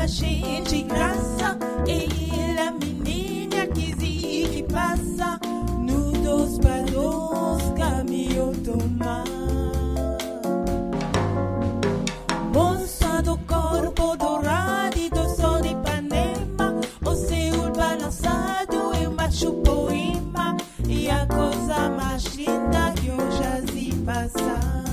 cheia de graça. E a menina que passa no dos palos caminho do mar. Moça do corpo dourado do sol de Ipanema, o céu balançado e o macho poema, e a coisa mais linda que eu já vi passar.